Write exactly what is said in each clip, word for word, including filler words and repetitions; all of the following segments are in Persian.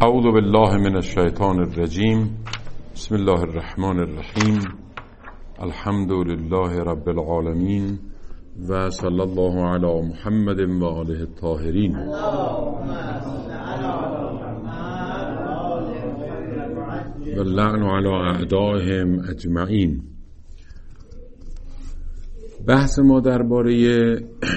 اعوذ بالله من الشیطان الرجیم. بسم الله الرحمن الرحیم. الحمد لله رب العالمین و صلی الله علی محمد و آله الطاهرین. و اللعن علی اعدائهم اجمعین. بحث ما درباره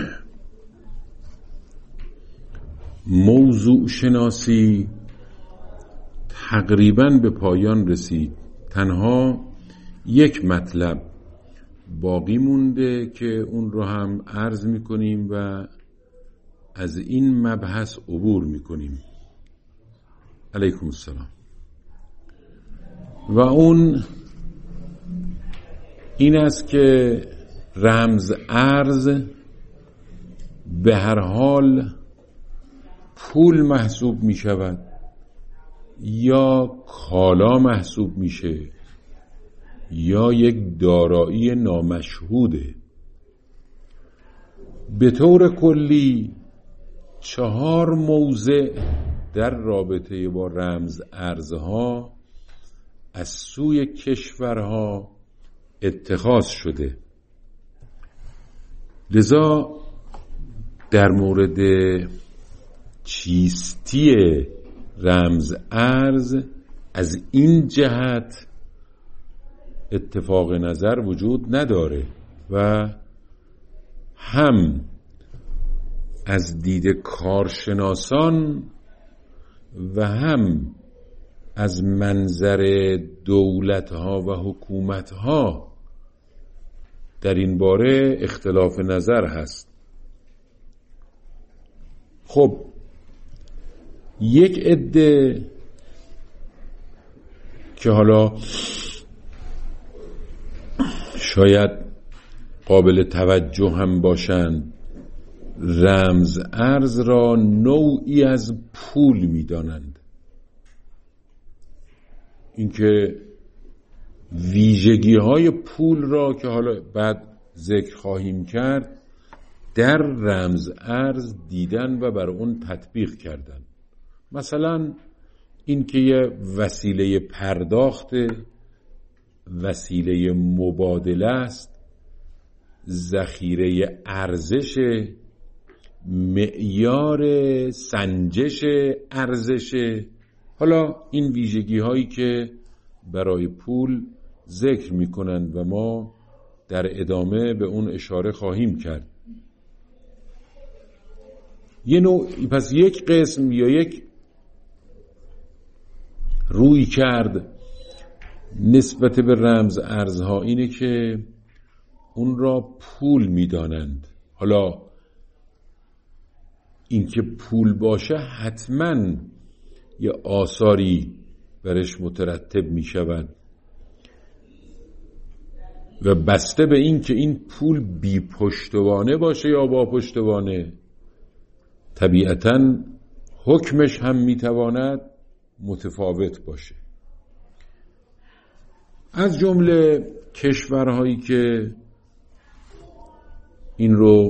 موضوع شناسی تقریباً به پایان رسید. تنها یک مطلب باقی مونده که اون رو هم عرض میکنیم و از این مبحث عبور میکنیم. علیکم السلام. و اون این است که رمز ارز به هر حال پول محسوب می شود یا کالا محسوب میشه یا یک دارایی نامشهوده. به طور کلی چهار موضع در رابطه با رمز ارزها از سوی کشورها اتخاذ شده. لذا در مورد چیستی رمز ارز از این جهت اتفاق نظر وجود نداره و هم از دید کارشناسان و هم از منظر دولت‌ها و حکومت‌ها در این باره اختلاف نظر هست. خب یک عده که حالا شاید قابل توجه هم باشند رمز ارز را نوعی از پول می‌دانند. اینکه ویژگی‌های پول را که حالا بعد ذکر خواهیم کرد در رمز ارز دیدن و بر اون تطبیق کردن. مثلا این که یه وسیله پرداخت، وسیله مبادله است، ذخیره ارزش، معیار سنجش ارزش. حالا این ویژگی هایی که برای پول ذکر می کنند و ما در ادامه به اون اشاره خواهیم کرد. یه نوع، پس یک قسم یا یک روی کرد نسبت به رمز ارزها اینه که اون را پول میدانند. حالا اینکه پول باشه حتما یه آثاری برش مترتب می شود و بسته به این که این پول بی پشتوانه باشه یا با پشتوانه طبیعتاً حکمش هم میتواند متفاوت باشه. از جمله کشورهایی که این رو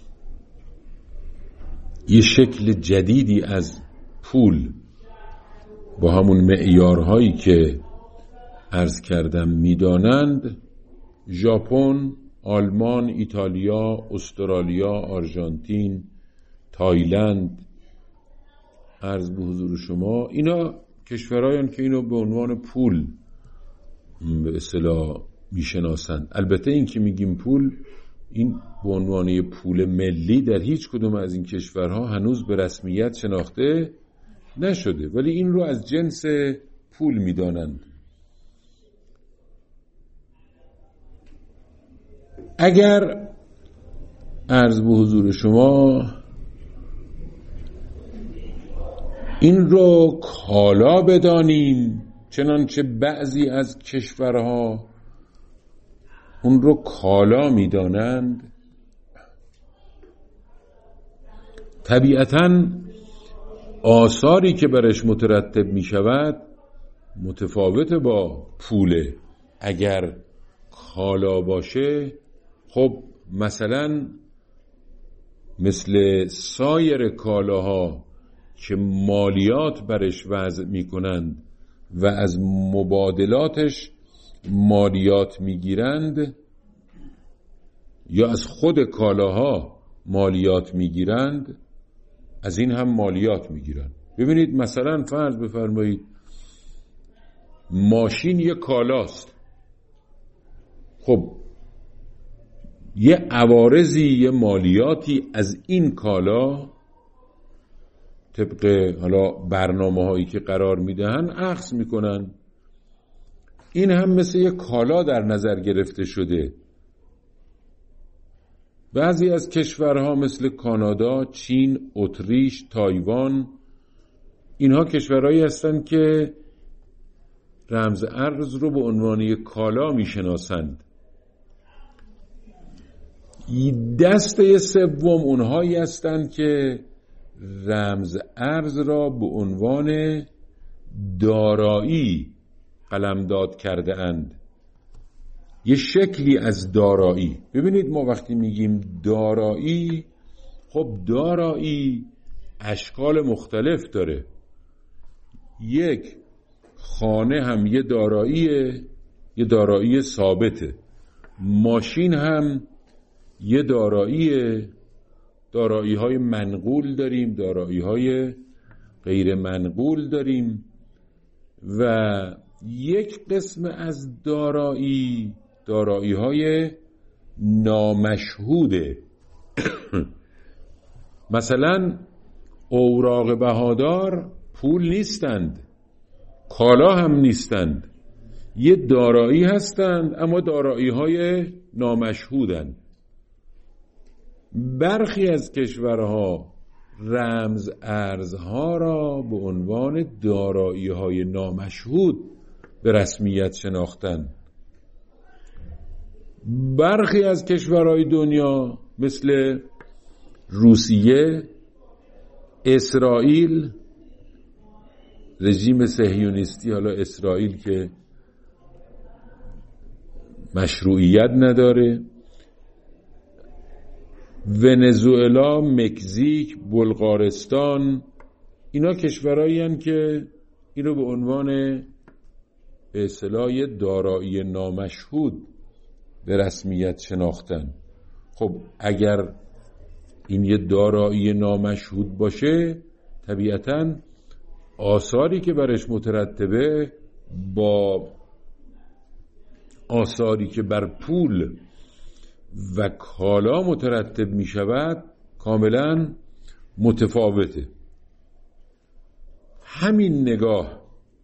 یه شکل جدیدی از پول با همون معیارهایی که عرض کردم میدانند، ژاپن، آلمان، ایتالیا، استرالیا، آرژانتین، تایلند، عرض به حضور شما، اینا کشورهایند که اینو به عنوان پول به اصطلاح میشناسند. البته این که میگیم پول، این به عنوان پول ملی در هیچ کدوم از این کشورها هنوز به رسمیت شناخته نشده، ولی این رو از جنس پول میدانند. اگر عرض به حضور شما این رو کالا بدانیم، چنانچه بعضی از کشورها اون رو کالا میدانند، طبیعتاً آثاری که برش مترتب می شود متفاوت با پوله. اگر کالا باشه، خب مثلا مثل سایر کالاها که مالیات برش وضع میکنند و از مبادلاتش مالیات میگیرند یا از خود کالاها مالیات میگیرند، از این هم مالیات میگیرند. ببینید مثلا فرض بفرمایید ماشین یه کالاست، خب یه عوارضی، یه مالیاتی از این کالا طبق حالا برنامه هایی که قرار میدهن اخذ میکنن. این هم مثل یه کالا در نظر گرفته شده. بعضی از کشورها مثل کانادا، چین، اتریش، تایوان، اینها کشورهایی هستند که رمز ارز رو به عنوان یک کالا میشناسند. دسته سوم اونهایی هستند که رمز ارز را به عنوان دارایی قلمداد کرده اند، یه شکلی از دارایی. ببینید ما وقتی میگیم دارایی، خب دارایی اشکال مختلف داره. یک خانه هم یه داراییه، یه دارایی ثابته. ماشین هم یه داراییه، دارایی های منقول داریم، دارایی های غیر منقول داریم. و یک قسم از دارایی دارایی های نامشهوده. مثلا اوراق بهادار پول نیستند، کالا هم نیستند، یه دارایی هستند اما دارایی های نامشهودند. برخی از کشورها رمز ارزها را به عنوان دارایی های نامشهود به رسمیت شناختند. برخی از کشورهای دنیا مثل روسیه، اسرائیل، رژیم صهیونیستی، حالا اسرائیل که مشروعیت نداره، ونزوئلا، مکزیک، بلغارستان، اینا کشورهایی هستند که اینو به عنوان به اصطلاح دارایی نامشهود به رسمیت شناختن. خب اگر این یه دارایی نامشهود باشه، طبیعتاً آثاری که برش مترتبه با آثاری که بر پول و کالا مترتب می شود کاملا متفاوته. همین نگاه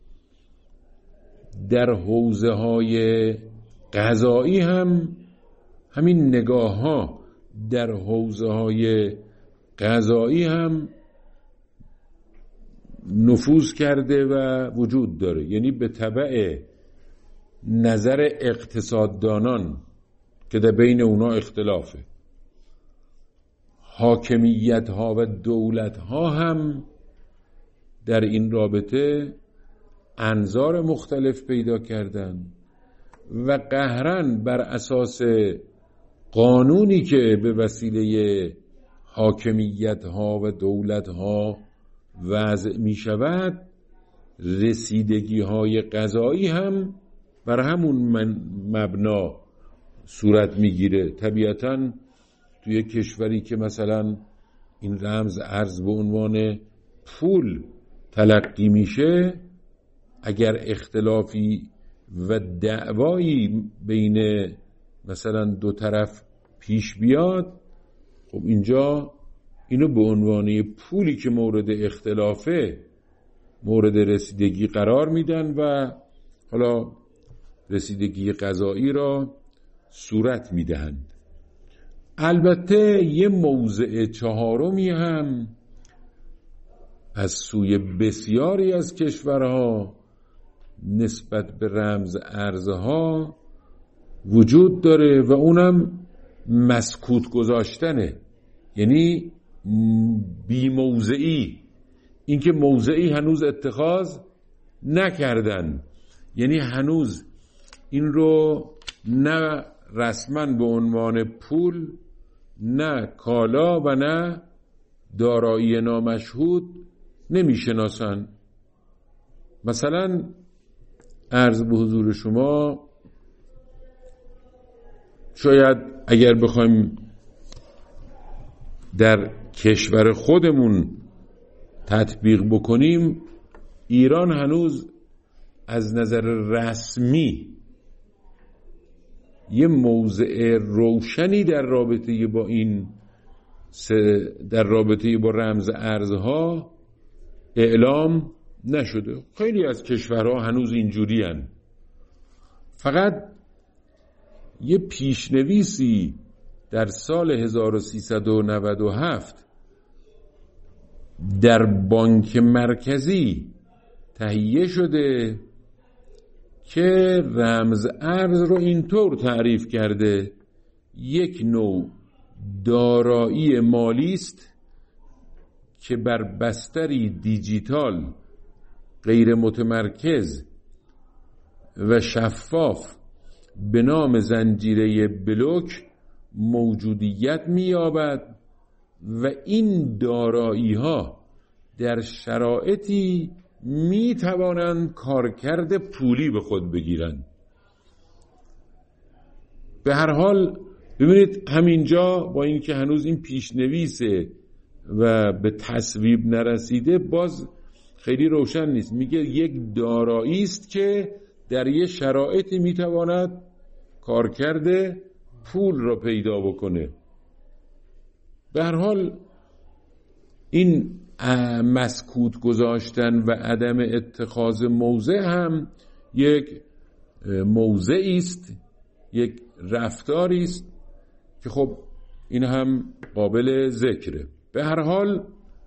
در حوزه های قضایی هم همین نگاه ها در حوزه های قضایی هم نفوذ کرده و وجود داره. یعنی به تبع نظر اقتصاددانان که در بین اونا اختلافه، حاکمیت ها و دولت ها هم در این رابطه انظار مختلف پیدا کردن و قهرن بر اساس قانونی که به وسیله حاکمیت ها و دولت ها وضع می شود، رسیدگی های قضایی هم بر همون مبنا صورت می گیره. طبیعتاً توی کشوری که مثلا این رمز ارز به عنوان پول تلقی میشه، اگر اختلافی و دعوایی بین مثلا دو طرف پیش بیاد، خب اینجا اینو به عنوان پولی که مورد اختلافه مورد رسیدگی قرار میدن و حالا رسیدگی قضایی را صورت میدهند. البته یه موضع چهارمی هم از سوی بسیاری از کشورها نسبت به رمز ارزها وجود داره و اونم مسکوت گذاشتنه. یعنی بی موضعی، اینکه موضعی هنوز اتخاذ نکردن، یعنی هنوز این رو نه رسما به عنوان پول، نه کالا و نه دارایی نامشهود نمیشناسن. مثلا عرض به حضور شما، شاید اگر بخوایم در کشور خودمون تطبیق بکنیم، ایران هنوز از نظر رسمی یه موضع روشنی در رابطه با این در رابطه با رمز ارزها اعلام نشده. خیلی از کشورها هنوز اینجوری هن. فقط یه پیشنویسی در سال هزار و سیصد و نود و هفت در بانک مرکزی تهیه شده که رمز ارز رو اینطور تعریف کرده: یک نوع دارایی مالی است که بر بستری دیجیتال غیر متمرکز و شفاف به نام زنجیره بلوک موجودیت می‌یابد و این دارایی ها در شرایطی می توانند کارکرد پولی به خود بگیرند. به هر حال ببینید همینجا با اینکه هنوز این پیشنویسه و به تصویب نرسیده، باز خیلی روشن نیست. میگه یک دارایی است که در یه شرایطی می تواند کارکرد پول را پیدا بکنه. به هر حال این مسکوت گذاشتن و عدم اتخاذ موضع هم یک موضعی است، یک رفتاری است که خب این هم قابل ذکره. به هر حال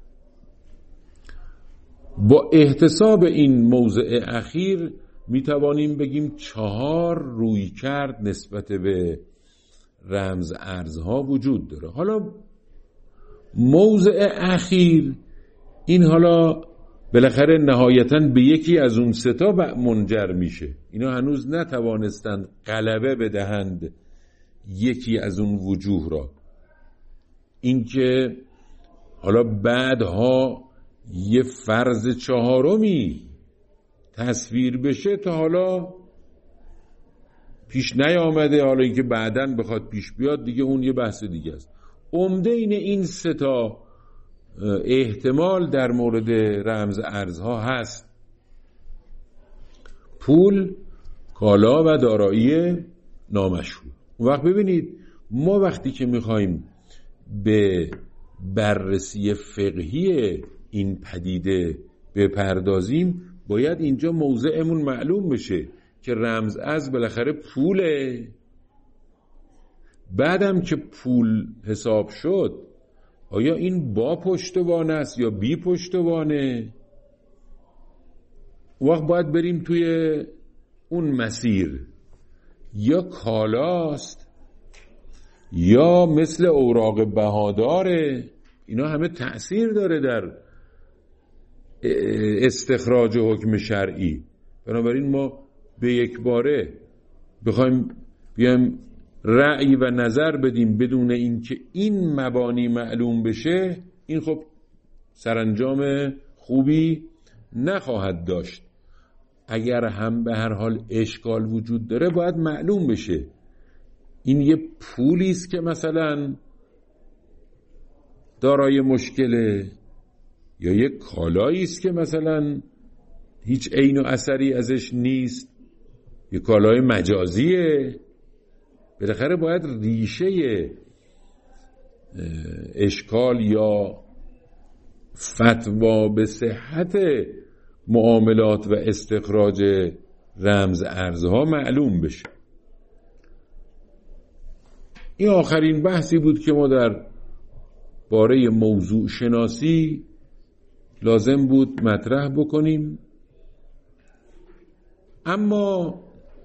با احتساب این موضع اخیر می توانیم بگیم چهار رویکرد نسبت به رمز ارزها وجود داره. حالا موضع اخیر این حالا بالاخره نهایتاً به یکی از اون ستا منجر میشه. اینا هنوز نتوانستند غلبه بدهند یکی از اون وجوه را. اینکه حالا بعدها یه فرض چهارمی تصویر بشه تا حالا پیش نیامده. حالا اینکه بعداً بخواد پیش بیاد دیگه اون یه بحث دیگه است. عمده این این ستا احتمال در مورد رمز ارزها هست: پول، کالا و دارایی نامشروع. اون وقت ببینید ما وقتی که میخوایم به بررسی فقهی این پدیده بپردازیم، باید اینجا موضعمون معلوم بشه که رمز ارز بالاخره پوله. بعدم که پول حساب شد، آیا این با پشتوانه است یا بی پشتوانه؟ وقت باید بریم توی اون مسیر. یا کالاست یا مثل اوراق بهاداره. اینا همه تأثیر داره در استخراج حکم شرعی. بنابراین ما به یک باره بخوایم بیایم رأی و نظر بدیم بدون اینکه این مبانی معلوم بشه، این خب سرانجام خوبی نخواهد داشت. اگر هم به هر حال اشکال وجود داره باید معلوم بشه این یه پولی است که مثلا دارای مشکله، یا یه کالایی است که مثلا هیچ عین و اثری ازش نیست، یه کالای مجازیه. بالاخره باید ریشه اشکال یا فتوا به صحت معاملات و استخراج رمز ارزها معلوم بشه. این آخرین بحثی بود که ما در باره موضوع شناسی لازم بود مطرح بکنیم. اما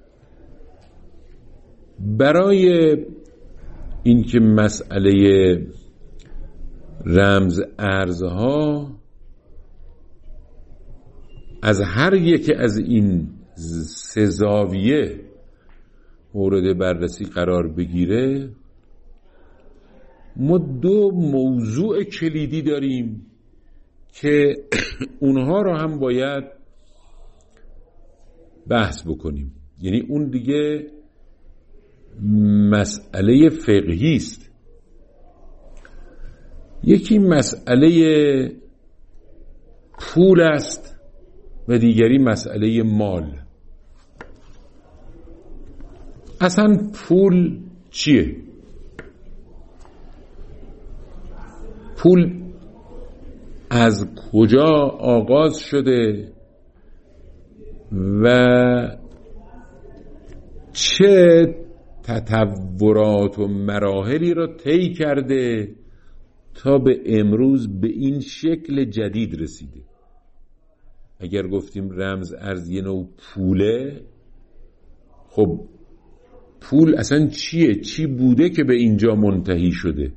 برای اینکه مسئله رمز ارزها از هر یک از این سه زاویه مورد بررسی قرار بگیره، ما دو موضوع کلیدی داریم که اونها رو هم باید بحث بکنیم. یعنی اون دیگه مسئله فقهی است. یکی مسئله پول است و دیگری مسئله مال. اصلا پول چیه؟ پول از کجا آغاز شده و چه تطورات و مراحلی را طی کرده تا به امروز به این شکل جدید رسیده؟ اگر گفتیم رمز ارز یه نوع پوله، خب پول اصلا چیه؟ چی بوده که به اینجا منتهی شده؟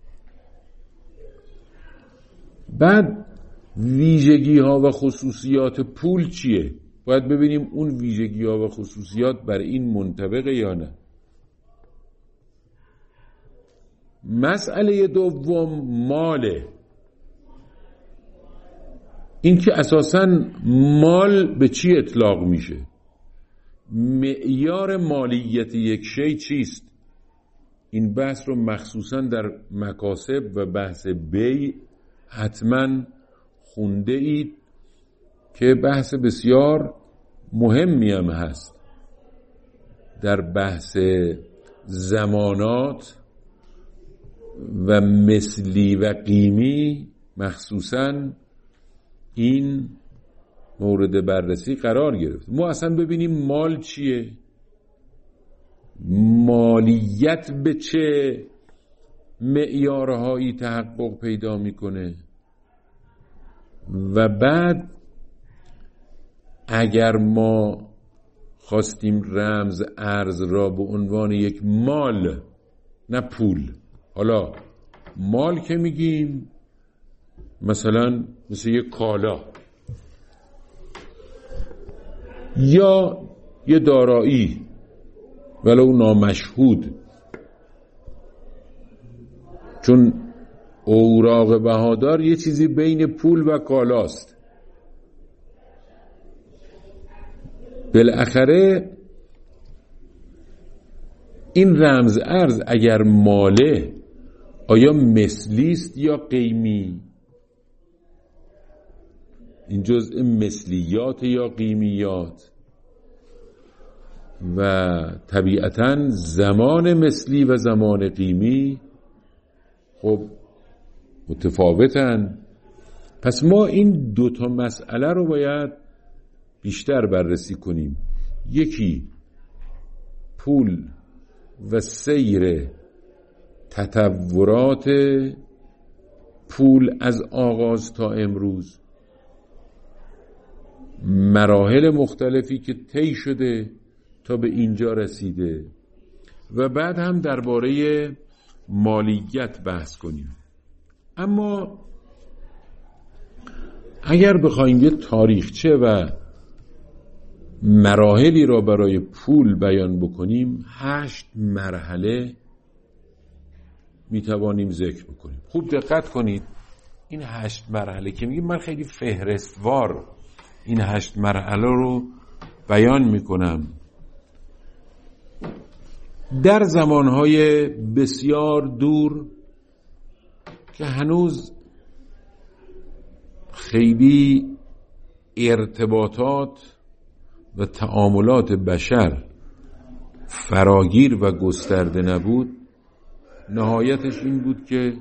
بعد ویژگی ها و خصوصیات پول چیه؟ باید ببینیم اون ویژگی ها و خصوصیات بر این منطبقه یا نه. مسئله دوم ماله. این که اساساً مال به چی اطلاق میشه؟ معیار مالیت یک شی چیست؟ این بحث رو مخصوصاً در مکاسب و بحث بیع حتماً خونده اید که بحث بسیار مهمی هم هست. در بحث زمانات و مثلی و قیمی مخصوصاً این مورد بررسی قرار گرفت. ما اصلا ببینیم مال چیه؟ مالیت به چه معیارهایی تحقق پیدا میکنه؟ و بعد اگر ما خواستیم رمز ارز را به عنوان یک مال، نه پول، حالا مال که میگیم مثلا مثل یک کالا یا یه دارایی ولو نامشهود، چون اوراق بهادار یه چیزی بین پول و کالاست. بالاخره این رمز ارز اگر ماله، آیا مثلی است یا قیمی؟ این جزء مثلیات یا قیمیات؟ و طبیعتاً زمان مثلی و زمان قیمی خب متفاوتن. پس ما این دوتا مسئله رو باید بیشتر بررسی کنیم. یکی پول و سیر تطورات پول از آغاز تا امروز، مراحل مختلفی که طی شده تا به اینجا رسیده، و بعد هم درباره مالیت بحث کنیم. اما اگر بخوایم یه تاریخچه و مراحلی را برای پول بیان بکنیم، هشت مرحله میتوانیم ذکر بکنیم. خوب دقت کنید، این هشت مرحله که میگیم، من خیلی فهرستوار این هشت مرحله رو بیان میکنم. در زمانهای بسیار دور که هنوز خیلی ارتباطات و تعاملات بشر فراگیر و گسترده نبود، نهایتش این بود که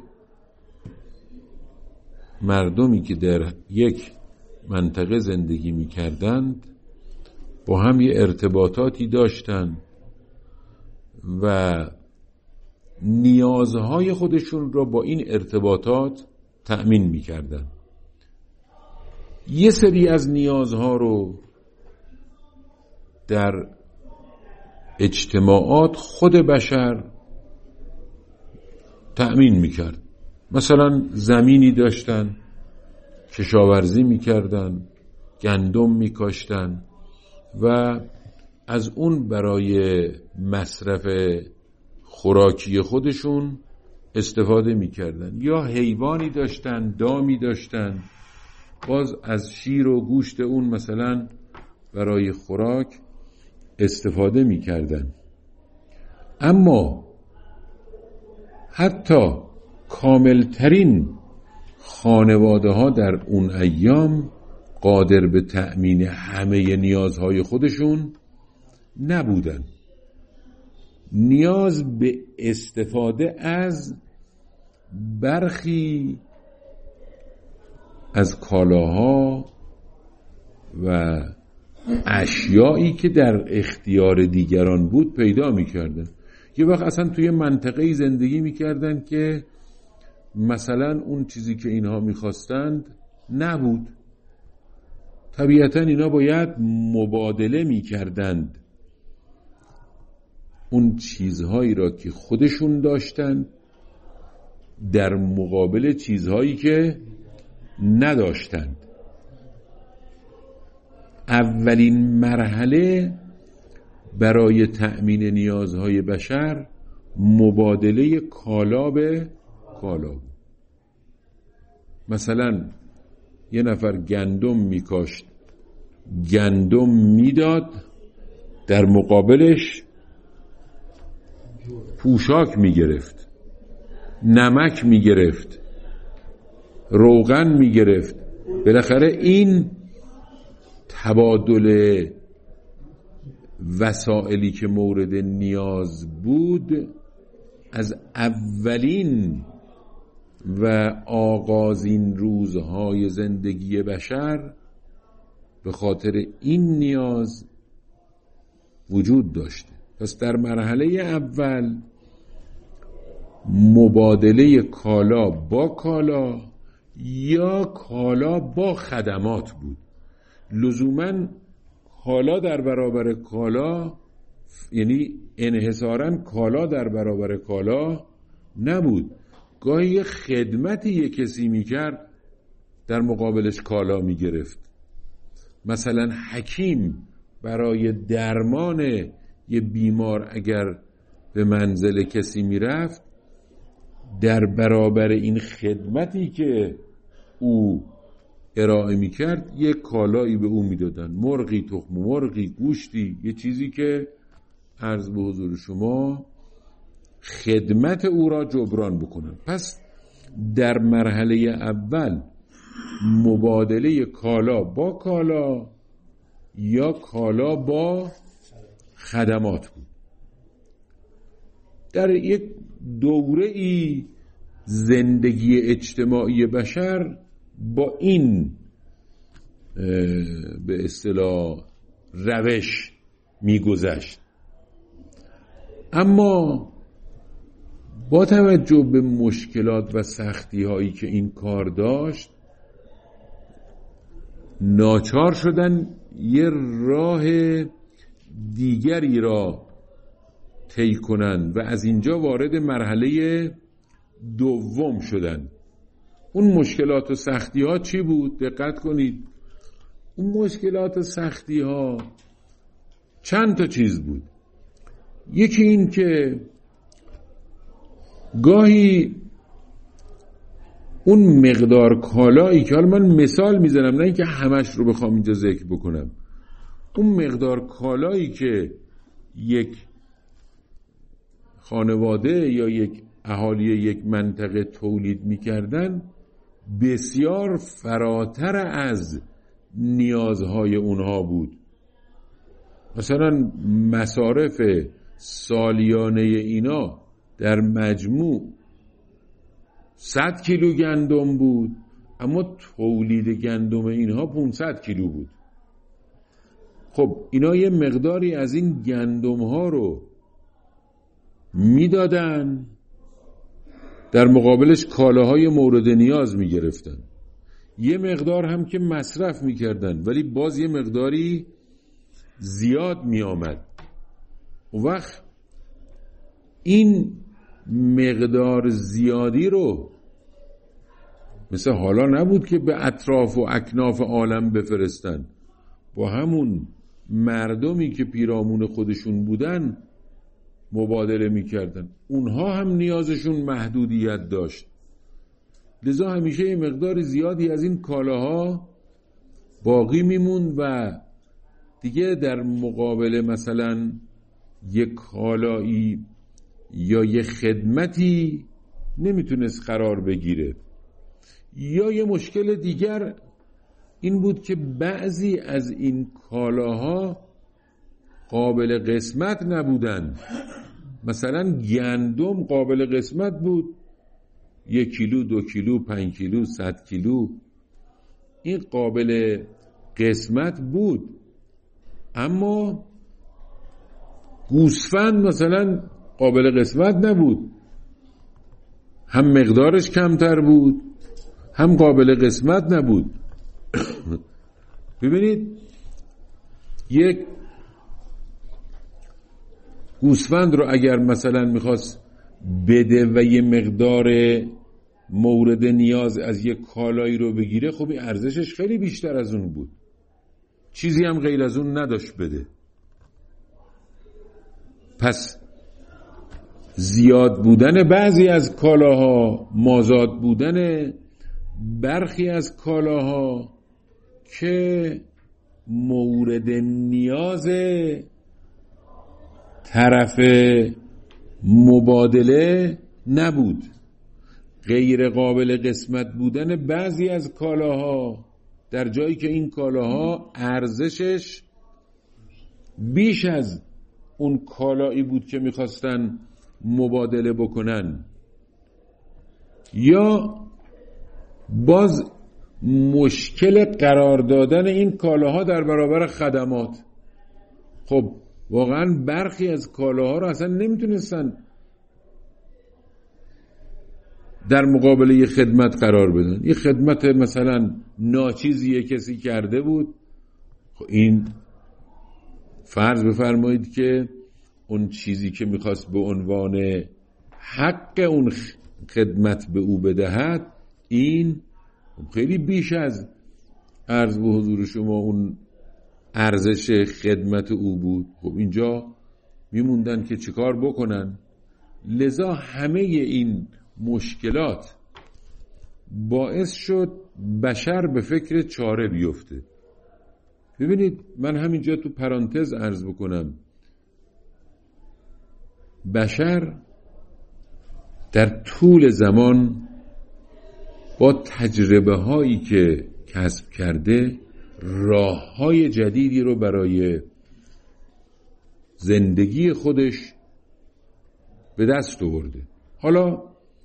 مردمی که در یک منطقه زندگی می کردند با هم یه ارتباطاتی داشتند و نیازهای خودشون را با این ارتباطات تأمین می کردند. یه سری از نیازها رو در اجتماعات خود بشر تأمین می کرد. مثلا زمینی داشتن، کشاورزی می کردن، گندم می کاشتن و از اون برای مصرف خوراکی خودشون استفاده می کردن. یا حیوانی داشتن، دامی داشتن باز از شیر و گوشت اون مثلا برای خوراک استفاده میکردن. اما حتی کاملترین خانواده ها در اون ایام قادر به تأمین همه نیازهای خودشون نبودن. نیاز به استفاده از برخی از کالاها و اشیایی که در اختیار دیگران بود پیدا میکردن. یه وقت اصلا توی منطقه زندگی میکردن که مثلا اون چیزی که اینها میخواستند نبود. طبیعتا اینا باید مبادله میکردند اون چیزهایی را که خودشون داشتند در مقابل چیزهایی که نداشتند. اولین مرحله برای تأمین نیازهای بشر مبادله کالا به کالا بود. مثلا یه نفر گندم میکاشت، گندم میداد، در مقابلش پوشاک میگرفت، نمک میگرفت، روغن میگرفت. بالاخره این تبادل وسائلی که مورد نیاز بود از اولین و آغازین روزهای زندگی بشر به خاطر این نیاز وجود داشته. پس در مرحله اول مبادله کالا با کالا یا کالا با خدمات بود. لزوماً کالا در برابر کالا، یعنی انحصاراً کالا در برابر کالا نبود. گاهی خدمتی یک کسی میکرد در مقابلش کالا میگرفت. مثلا حکیم برای درمان یه بیمار اگر به منزل کسی میرفت، در برابر این خدمتی که او ارائه میکرد یک کالایی به او میدادن، مرغی، تخم مرغی، گوشتی، یه چیزی که عرض به حضور شما خدمت او را جبران بکنن. پس در مرحله اول مبادله کالا با کالا یا کالا با خدمات بود. در یک دوره ای زندگی اجتماعی بشر با این به اصطلاح روش میگذشت. اما با توجه به مشکلات و سختی هایی که این کار داشت، ناچار شدن یه راه دیگری را طی کنند و از اینجا وارد مرحله دوم شدند. اون مشکلات و سختی ها چی بود؟ دقت کنید. اون مشکلات و سختی ها چند تا چیز بود. یکی این که گاهی اون مقدار کالایی که حالا من مثال میزنم، نه اینکه همش رو بخوام اینجا ذکر بکنم، اون مقدار کالایی که یک خانواده یا یک اهالی یک منطقه تولید میکردن بسیار فراتر از نیازهای اونها بود. مثلا مصارف سالیانه اینا در مجموع صد کیلو گندم بود، اما تولید گندم اینها پانصد کیلو بود. خب اینا یه مقداری از این گندم ها رو میدادن، در مقابلش کالاهای مورد نیاز میگرفتن. یه مقدار هم که مصرف میکردن، ولی باز یه مقداری زیاد میآمد. اون وقت این مقدار زیادی رو مثل حالا نبود که به اطراف و اکناف عالم بفرستن، با همون مردمی که پیرامون خودشون بودن مبادله میکردن. اونها هم نیازشون محدودیت داشت. لذا همیشه یه مقدار زیادی از این کالاها باقی میموند و دیگه در مقابل مثلا یک کالایی یا یک خدمتی نمیتونست قرار بگیره. یا یه مشکل دیگر این بود که بعضی از این کالاها قابل قسمت نبودند. مثلا گندم قابل قسمت بود، یک کیلو، دو کیلو، پنج کیلو، صد کیلو، این قابل قسمت بود. اما گوسفند مثلا قابل قسمت نبود، هم مقدارش کمتر بود هم قابل قسمت نبود. ببینید یک گوسفند رو اگر مثلا میخواست بده و یه مقدار مورد نیاز از یک کالایی رو بگیره، خب این ارزشش خیلی بیشتر از اون بود، چیزی هم غیر از اون نداشت بده. پس زیاد بودن بعضی از کالاها، مازاد بودن برخی از کالاها که مورد نیاز طرف مبادله نبود، غیر قابل قسمت بودن بعضی از کالاها در جایی که این کالاها ارزشش بیش از اون کالایی بود که میخواستن مبادله بکنن. یا باز مشکل قرار دادن این کالاها در برابر خدمات. خب واقعا برخی از کالاها رو اصلا نمیتونستن در مقابل یه خدمت قرار بدن. یه خدمت مثلا ناچیزی کسی کرده بود، خب این فرض بفرمایید که اون چیزی که میخواست به عنوان حق اون خدمت به او بدهد، این خیلی بیش از عرض به حضور شما اون ارزش خدمت او بود. خب اینجا میموندن که چیکار بکنن. لذا همه این مشکلات باعث شد بشر به فکر چاره بیفته. ببینید من همینجا تو پرانتز عرض بکنم، بشر در طول زمان با تجربه هایی که کسب کرده راه های جدیدی رو برای زندگی خودش به دست آورده. حالا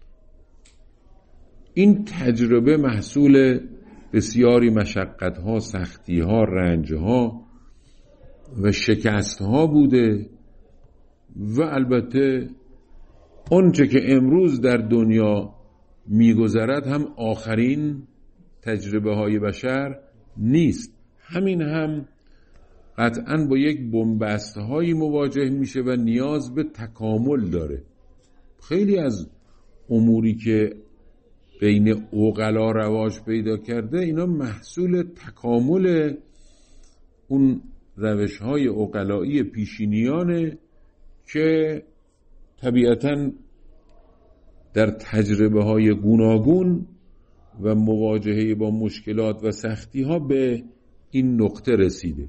این تجربه محصول بسیاری مشقت ها، سختی ها، رنج ها و شکست ها بوده و البته آنچه که امروز در دنیا میگذرد هم آخرین تجربه های بشر نیست. همین هم قطعاً با یک بنبست هایی مواجه میشه و نیاز به تکامل داره. خیلی از اموری که بین عقلا رواج پیدا کرده اینا محصول تکامل اون روش های عقلایی پیشینیانه که طبیعتاً در تجربه های گوناگون و مواجهه با مشکلات و سختی ها به این نقطه رسیده.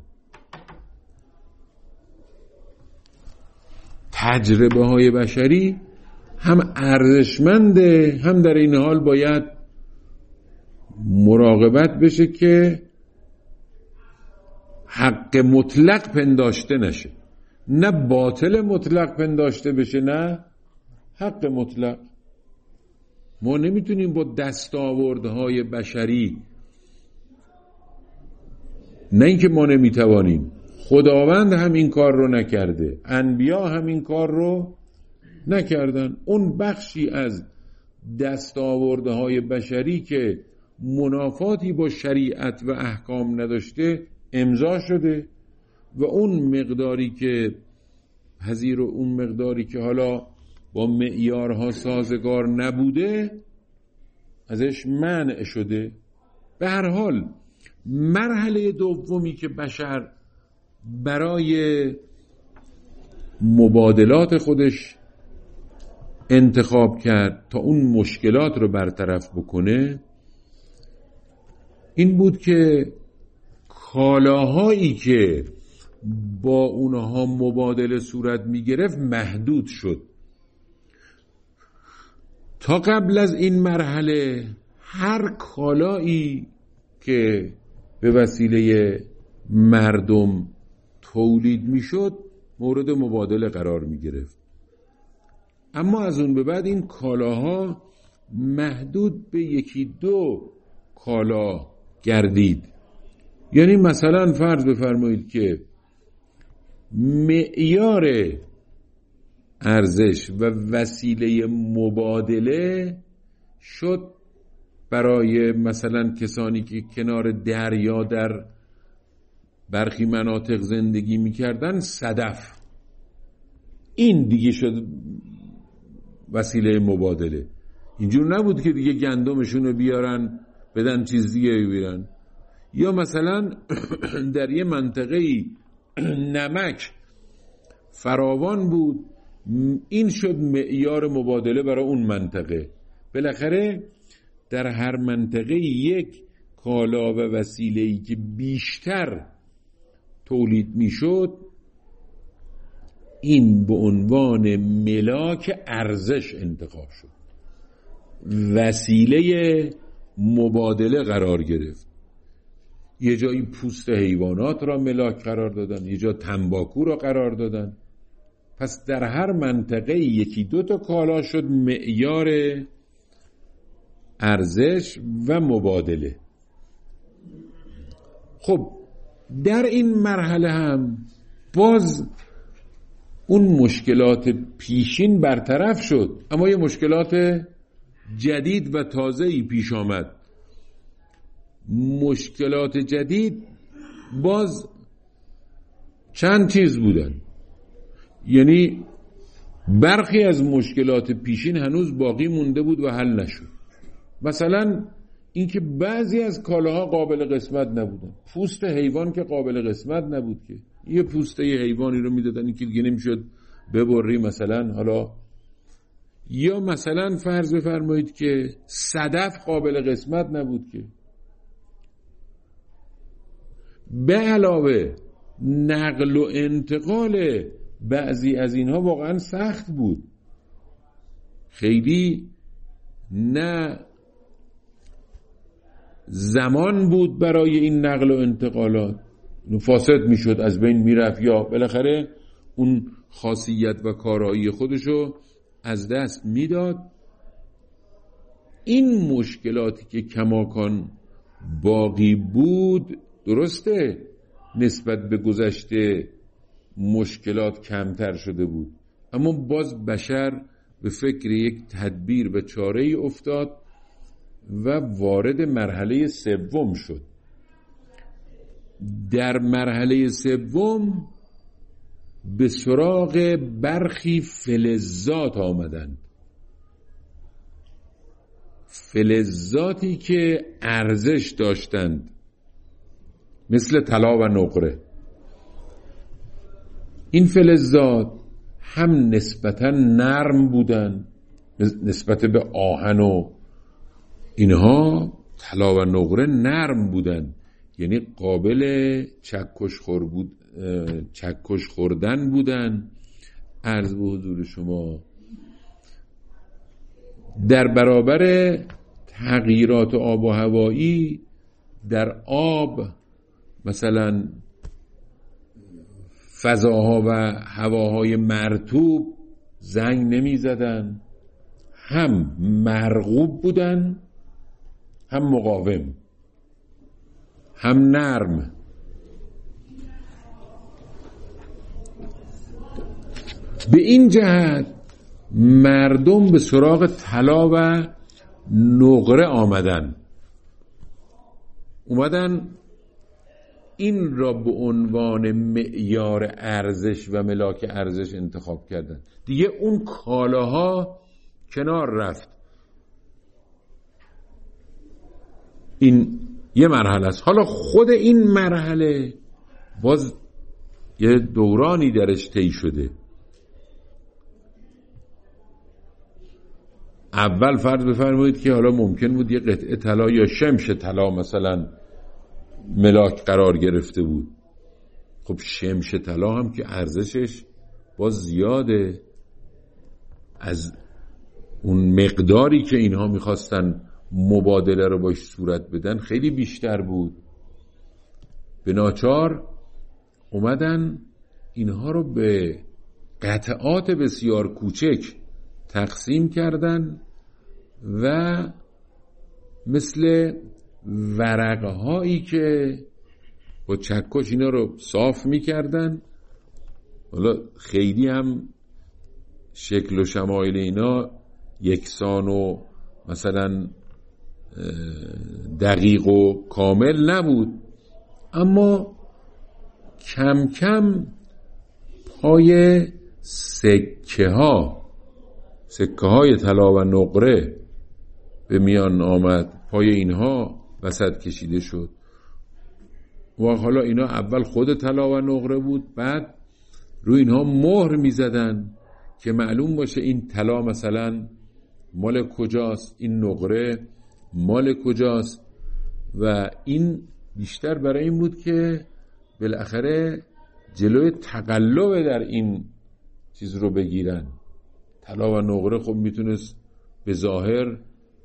تجربه های بشری هم ارزشمنده، هم در این حال باید مراقبت بشه که حق مطلق پنداشته نشه، نه باطل مطلق پنداشته بشه نه حق مطلق. ما نمیتونیم با دستاوردهای بشری، نه اینکه ما نمیتوانیم، خداوند هم این کار رو نکرده، انبیا هم این کار رو نکردن. اون بخشی از دستاوردهای بشری که منافاتی با شریعت و احکام نداشته امضا شده و اون مقداری که پذیر و اون مقداری که حالا با معیارها سازگار نبوده ازش منع شده. به هر حال مرحله دومی که بشر برای مبادلات خودش انتخاب کرد تا اون مشکلات رو برطرف بکنه این بود که کالاهایی که با اونها مبادله صورت می گرفت محدود شد. تا قبل از این مرحله هر کالایی که به وسیله مردم تولید می شد مورد مبادله قرار می گرفت، اما از اون به بعد این کالاها محدود به یکی دو کالا گردید. یعنی مثلا فرض بفرمایید که معیار ارزش و وسیله مبادله شد برای مثلا کسانی که کنار دریا در برخی مناطق زندگی میکردن صدف. این دیگه شد وسیله مبادله. اینجور نبود که دیگه گندمشون رو بیارن بدن چیز دیگه بیارن. یا مثلا در یه منطقه‌ای نمک فراوان بود، این شد معیار مبادله برای اون منطقه. بالاخره در هر منطقه یک کالا و وسیله‌ای که بیشتر تولید میشد این به عنوان ملاک ارزش انتخاب شد، وسیله مبادله قرار گرفت. یه جایی پوست حیوانات را ملاک قرار دادن، یه جا تنباکو را قرار دادن. پس در هر منطقه یکی دو تا کالا شد معیار ارزش و مبادله. خب در این مرحله هم باز اون مشکلات پیشین برطرف شد، اما یه مشکلات جدید و تازه‌ای پیش آمد. مشکلات جدید باز چند چیز بودن. یعنی برخی از مشکلات پیشین هنوز باقی مونده بود و حل نشد. مثلا اینکه بعضی از کالاها قابل قسمت نبودن. پوست حیوان که قابل قسمت نبود که. یه پوسته یه حیوانی رو میدادن این که دیگه نمیشد ببری مثلا. حالا یا مثلا فرض بفرمایید که صدف قابل قسمت نبود که. به علاوه نقل و انتقال بعضی از اینها واقعا سخت بود. خیلی نه زمان بود برای این نقل و انتقالات، فاسد میشد، از بین میرفت، یا بالاخره اون خاصیت و کارایی خودشو از دست میداد. این مشکلاتی که کماکان باقی بود، درسته نسبت به گذشته مشکلات کمتر شده بود، اما باز بشر به فکر یک تدبیر و چاره‌ای افتاد و وارد مرحله سوم شد. در مرحله سوم به سراغ برخی فلزات آمدند، فلزاتی که ارزش داشتند، مثل طلا و نقره. این فلزات هم نسبتا نرم بودن نسبت به آهن و اینها. طلا و نقره نرم بودن، یعنی قابل چکش خور بود، چکش خوردن بودن. عرض به حضور شما در برابر تغییرات آب و هوایی در آب، مثلا فضاها و هواهای مرطوب زنگ نمی زدن، هم مرغوب بودن، هم مقاوم، هم نرم. به این جهت مردم به سراغ طلا و نقره آمدن اومدن این را به عنوان معیار ارزش و ملاک ارزش انتخاب کردن. دیگه اون کالاها کنار رفت. این یه مرحله است. حالا خود این مرحله باز یه دورانی درش طی شده. اول فرض بفرمایید که حالا ممکن بود یه قطعه طلا یا شمش طلا مثلا ملاک قرار گرفته بود. خب شمش طلا هم که ارزشش باز زیاده، از اون مقداری که اینها میخواستن مبادله رو باش صورت بدن خیلی بیشتر بود. به ناچار اومدن اینها رو به قطعات بسیار کوچک تقسیم کردن و مثل ورقهایی که با چکش اینا رو صاف میکردن، حالا خیلی هم شکل و شمایل اینا یکسان و مثلا دقیق و کامل نبود، اما کم کم پای سکه ها سکه های طلا و نقره به میان آمد، پای اینها وسط کشیده شد و حالا اینا اول خود طلا و نقره بود، بعد روی اینها مهر می زدن که معلوم باشه این طلا مثلا مال کجاست، این نقره مال کجاست. و این بیشتر برای این بود که بالاخره جلوی تقلب در این چیز رو بگیرن. طلا و نقره خب میتونست به ظاهر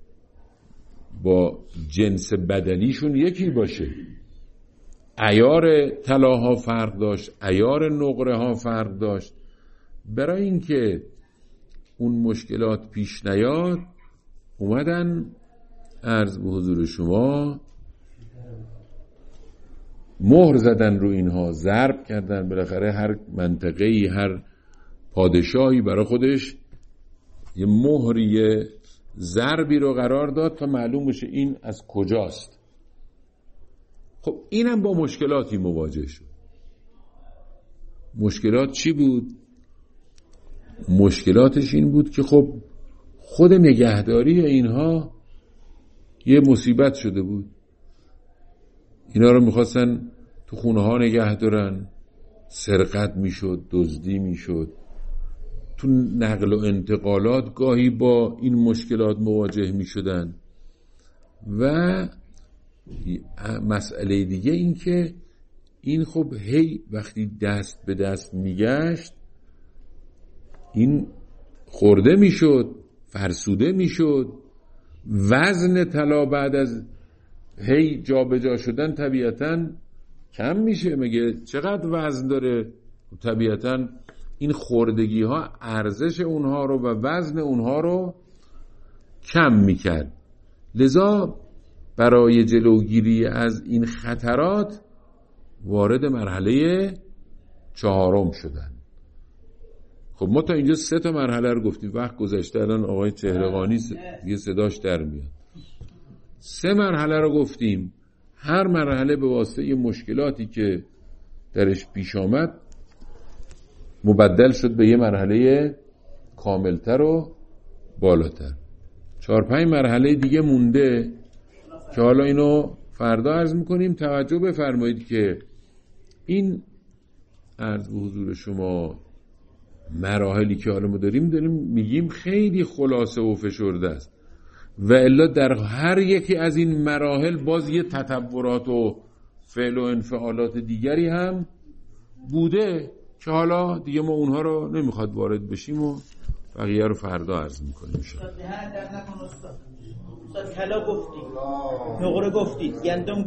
با جنس بدنیشون یکی باشه، عیار طلاها فرق داشت، عیار نقره ها فرق داشت. برای اینکه اون مشکلات پیش نیاد اومدن عرض به حضور شما مهر زدن رو اینها، ضرب کردن. بالاخره هر منطقه‌ای، هر پادشاهی برای خودش یه مهری، یه ضربی رو قرار داد تا معلوم بشه این از کجاست. خب اینم با مشکلاتی مواجه شد. مشکلات چی بود؟ مشکلاتش این بود که خب خود نگهداری اینها یه مصیبت شده بود. اینا رو میخواستن تو خونه ها نگه دارن، سرقت میشد، دزدی میشد. تو نقل و انتقالات گاهی با این مشکلات مواجه میشدن. و مسئله دیگه این که این خب هی وقتی دست به دست میگشت این خورده میشد، فرسوده میشد. وزن طلا بعد از هی جا به جا شدن طبیعتاً کم میشه. مگه چقدر وزن داره؟ طبیعتاً این خوردگی ها ارزش اونها رو و وزن اونها رو کم میکرد. لذا برای جلوگیری از این خطرات وارد مرحله چهارم شدن. خب ما تا اینجا سه تا مرحله رو گفتیم، وقت گذشته، الان آقای چهرهقانی یه صداش در میاد. سه مرحله رو گفتیم، هر مرحله به واسطه یه مشکلاتی که درش پیش آمد مبدل شد به یه مرحله کاملتر و بالاتر. چهار پنج مرحله دیگه مونده که حالا اینو فردا عرض میکنیم. توجه بفرمایید که این عرض به حضور شما مراحلی که حالا ما داریم داریم میگیم خیلی خلاصه و فشرده است، و الا در هر یکی از این مراحل باز یه تطورات و فعل و انفعالات دیگری هم بوده که حالا دیگه ما اونها رو نمیخواد وارد بشیم و بقیه رو فردا عرض میکنیم. استاد طلا گفتید، نقره گفتید، گندم